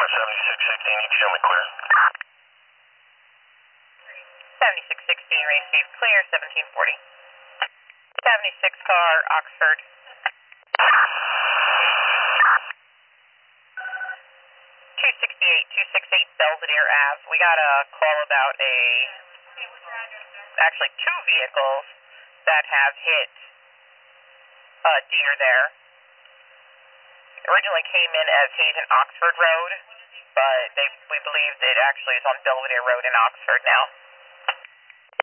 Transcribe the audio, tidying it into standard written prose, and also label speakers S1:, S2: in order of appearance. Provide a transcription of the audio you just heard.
S1: car 7616, you can show me clear.
S2: 7616, receive clear, 1740. 76 car, Oxford. 268 Belvedere Ave. We got a call about actually two vehicles that have hit deer there. Originally came in as Haven Oxford Road, but we believe it actually is on Belvedere Road in Oxford now.